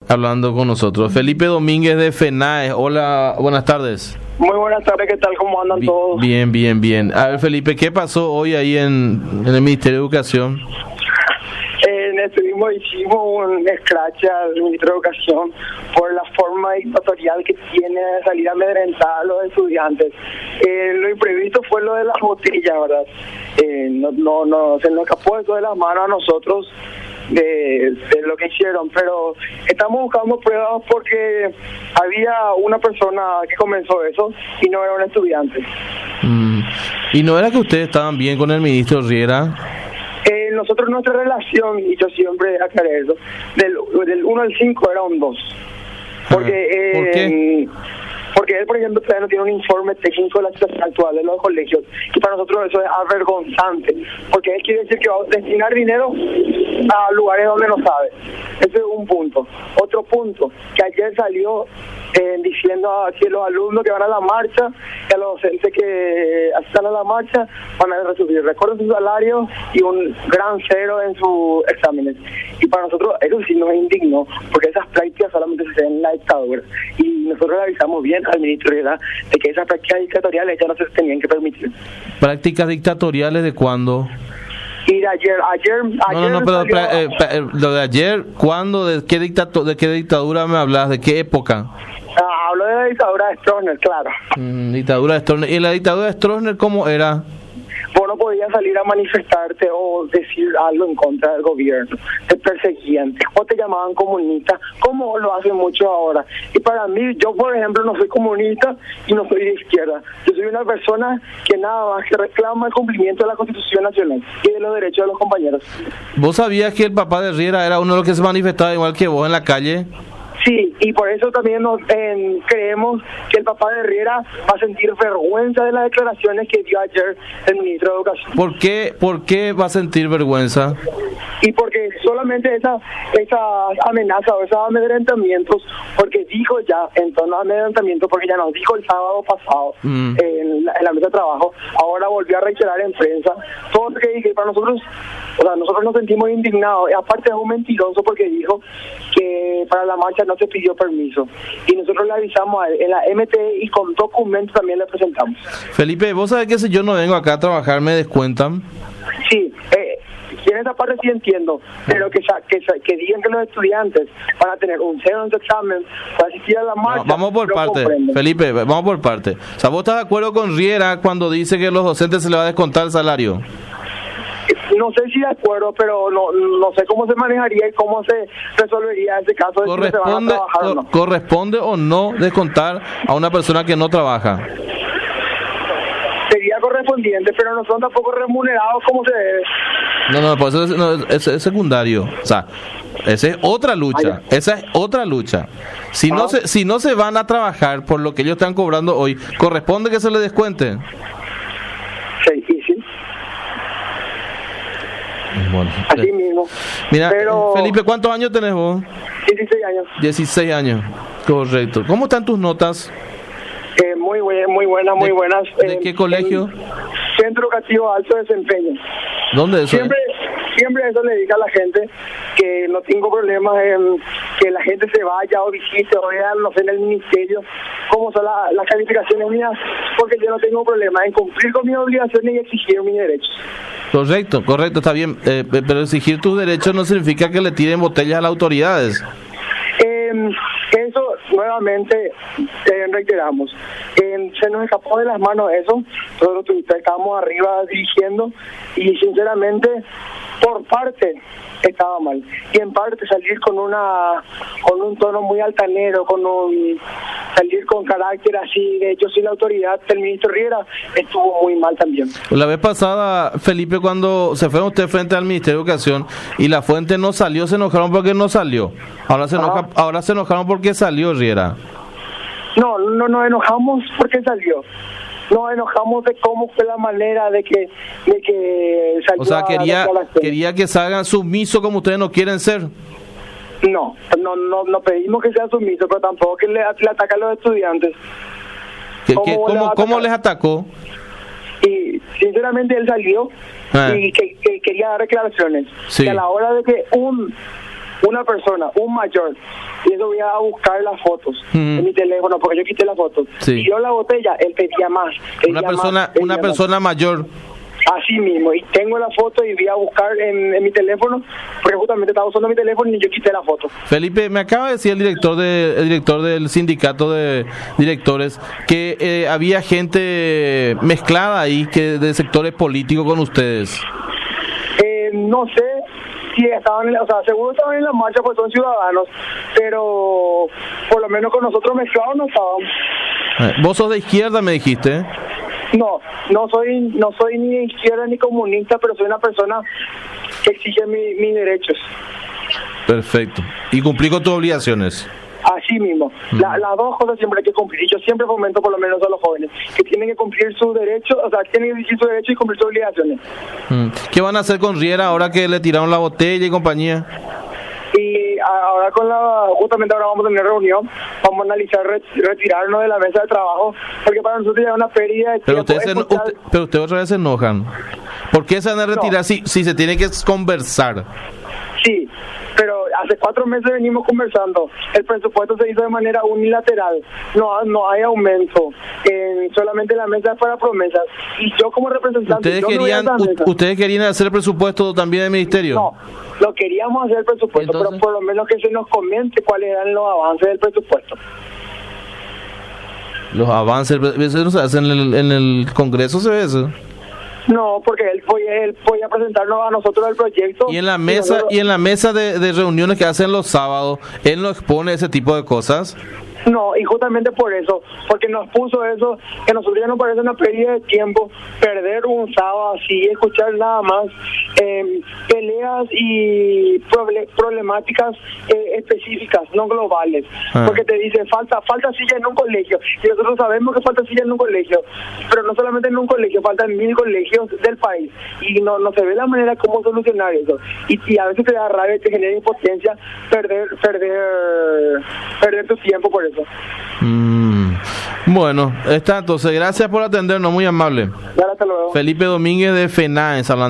hablando con nosotros. Felipe Domínguez de FENAE. Hola, buenas tardes. Muy buenas tardes, ¿qué tal? ¿Cómo andan todos? Bien. A ver, Felipe, ¿qué pasó hoy ahí en el Ministerio de Educación? Hicimos un scratch al Ministro de Educación por la forma dictatorial que tiene de salir a amedrentar a los estudiantes. Lo imprevisto fue lo de las botellas, ¿verdad? No se nos escapó eso de las manos a nosotros de lo que hicieron, pero estamos buscando pruebas porque había una persona que comenzó eso y no era un estudiante. ¿Y no era que ustedes estaban bien con el ministro Riera? Nosotros nuestra relación, y yo siempre aclaré eso, del 1 al 5 era un 2. Porque, ¿por qué? Porque él, por ejemplo, todavía no tiene un informe técnico de la situación actual de los colegios, y para nosotros eso es avergonzante, porque él quiere decir que va a destinar dinero a lugares donde no sabe. Ese es un punto. Otro punto, que ayer salió diciendo que los alumnos que van a la marcha, que los docentes que asistan a la marcha van a recibir recortes de su salario y un gran 0 en sus exámenes. Y para nosotros eso sí nos indignó, porque esas prácticas solamente se hacen en la dictadura. Y nosotros le avisamos bien al ministro de que esas prácticas dictatoriales ya no se tenían que permitir. ¿Prácticas dictatoriales de cuándo? Y de ayer No, pero lo de ayer, ¿cuándo? ¿De qué dictadura me hablas? ¿De qué época? Hablo de la dictadura de Stroessner, claro. Dictadura de Stroessner. ¿Y la dictadura de Stroessner cómo era? Vos no podías salir a manifestarte o decir algo en contra del gobierno. Te perseguían o te llamaban comunista, como lo hacen mucho ahora. Y para mí, yo por ejemplo no soy comunista y no soy de izquierda. Yo soy una persona que nada más que reclama el cumplimiento de la Constitución Nacional y de los derechos de los compañeros. ¿Vos sabías que el papá de Riera era uno de los que se manifestaba igual que vos en la calle? Sí, y por eso también creemos que el papá de Riera va a sentir vergüenza de las declaraciones que dio ayer el ministro de Educación. ¿Por qué va a sentir vergüenza? Y porque solamente esas amenazas o esos amedrentamientos, porque dijo ya en torno a amedrentamiento, porque ya nos dijo el sábado pasado en la mesa de trabajo, ahora volvió a reiterar en prensa todo lo que dije. Para nosotros, nosotros nos sentimos indignados. Y aparte es un mentiroso porque dijo que para la marcha no se pidió permiso, y nosotros le avisamos a él en la MTE y con documentos también le presentamos. Felipe, ¿vos sabés que si yo no vengo acá a trabajar me descuentan? Sí, en esa parte sí entiendo, pero que digan que los estudiantes van a tener un 0 en su examen para asistir a la marcha. No, vamos por parte, Felipe, vamos por parte. O sea, ¿vos estás de acuerdo con Riera cuando dice que a los docentes se les va a descontar el salario? No sé si de acuerdo, pero no sé cómo se manejaría y cómo se resolvería ese caso de si se van a trabajar o no. ¿Corresponde o no descontar a una persona que no trabaja? Sería correspondiente, pero no son tampoco remunerados como se debe. No, pues eso es secundario. O sea, esa es otra lucha. Si no se van a trabajar por lo que ellos están cobrando hoy, ¿corresponde que se les descuente? Sí, difícil. Bueno, así mismo. Mira, pero... Felipe, ¿cuántos años tenés vos? 16 años. 16 años, correcto. ¿Cómo están tus notas? Muy buenas. ¿De qué colegio? Centro Educativo Alto Desempeño. ¿Dónde es eso? Siempre eso le digo a la gente, que no tengo problemas en que la gente se vaya o visite o vea, no sé, en el ministerio cómo son las calificaciones mías, porque yo no tengo problema en cumplir con mis obligaciones y exigir mis derechos. Correcto, está bien, pero exigir tus derechos no significa que le tiren botellas a las autoridades. Eso nuevamente reiteramos, se nos escapó de las manos eso. Nosotros estábamos arriba dirigiendo y sinceramente por parte estaba mal, y en parte salir con un tono muy altanero, salir con carácter así de yo soy la autoridad del ministro Riera, estuvo muy mal también. La vez pasada, Felipe, cuando se fueron ustedes frente al Ministerio de Educación y la fuente no salió, se enojaron porque no salió. Ahora se enojaron porque salió Riera. No nos enojamos porque salió. Nos enojamos de cómo fue la manera de que salió. O sea, quería que salgan sumisos como ustedes no quieren ser. No pedimos que sea sumiso, pero tampoco que le ataque a los estudiantes. ¿Cómo les atacó? Y sinceramente él salió y que quería dar declaraciones. Sí. Y a la hora de que una persona, un mayor, y eso voy a buscar las fotos en mi teléfono, porque yo quité las fotos. Sí. Y yo la botella, él pedía más. Una persona mayor. Así mismo, y tengo la foto y voy a buscar en mi teléfono, porque justamente estaba usando mi teléfono y yo quité la foto. Felipe, me acaba de decir el director del sindicato de directores que había gente mezclada ahí que de sectores políticos con ustedes. No sé si estaban, seguro estaban en la marcha, pues son ciudadanos, pero por lo menos con nosotros mezclados no estaban. Vos sos de izquierda, me dijiste. No soy ni de izquierda ni comunista, pero soy una persona que exige mis derechos. Perfecto. Y cumplí con tus obligaciones. Así mismo. Las dos cosas siempre hay que cumplir. Y yo siempre fomento, por lo menos a los jóvenes, que tienen que cumplir sus derechos, tienen que exigir sus derechos y cumplir sus obligaciones. ¿Qué van a hacer con Riera ahora que le tiraron la botella y compañía? Y ahora justamente ahora vamos a tener reunión, vamos a analizar retirarnos de la mesa de trabajo, porque para nosotros ya es una pérdida de tiempo. Pero ustedes otra vez se enojan. ¿Por qué se van a retirar si se tiene que conversar? Sí, pero hace 4 meses venimos conversando. El presupuesto se hizo de manera unilateral. No hay aumento. Solamente la mesa es para promesas. Y yo como representante... ¿Ustedes querían hacer el presupuesto también del ministerio? No, lo queríamos hacer el presupuesto. Entonces, pero por lo menos que se nos comente cuáles eran los avances del presupuesto. Los avances, eso no se hace en el Congreso, ¿se ve eso? No, porque él podía presentarnos a nosotros el proyecto. Y en la mesa de reuniones que hacen los sábados, él no expone ese tipo de cosas. No, y justamente por eso, porque nos puso eso, que a nosotros ya nos parece una pérdida de tiempo, perder un sábado así, escuchar nada más peleas y problemáticas específicas, no globales, porque te dicen falta silla en un colegio, y nosotros sabemos que falta silla en un colegio, pero no solamente en un colegio, faltan 1000 colegios del país, y no se ve la manera cómo solucionar eso, y a veces te da rabia, te genera impotencia perder tu tiempo por eso. Bueno, está entonces, gracias por atendernos, muy amable. Hasta luego. Felipe Domínguez de FENAES hablando.